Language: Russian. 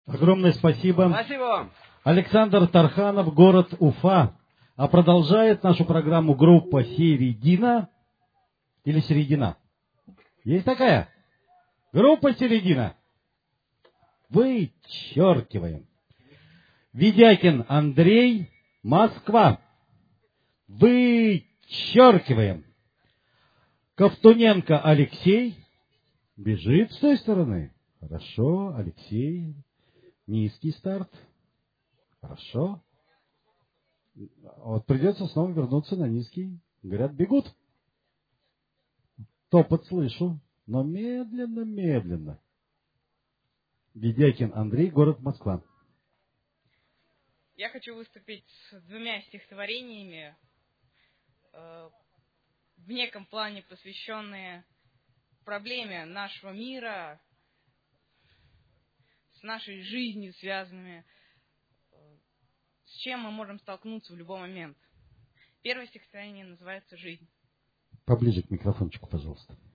Огромное спасибо. Спасибо вам. Александр Тарханов, город Уфа. А продолжает нашу программу группа «Середина» или «Середина». Есть такая? Группа «Середина». Вычеркиваем. Ведякин Андрей, Москва. Вычеркиваем. Ковтуненко Алексей. Бежит с той стороны. Хорошо, Алексей. Низкий старт. Хорошо. Вот придется снова вернуться на низкий. Говорят, бегут. Топот слышу, но медленно. Ведякин Андрей, город Москва. Я хочу выступить с двумя стихотворениями, в неком плане посвященные проблеме нашего мира, с нашей жизнью связанными, с чем мы можем столкнуться в любой момент. Первое стихотворение называется «Жизнь». Поближе к микрофончику, пожалуйста.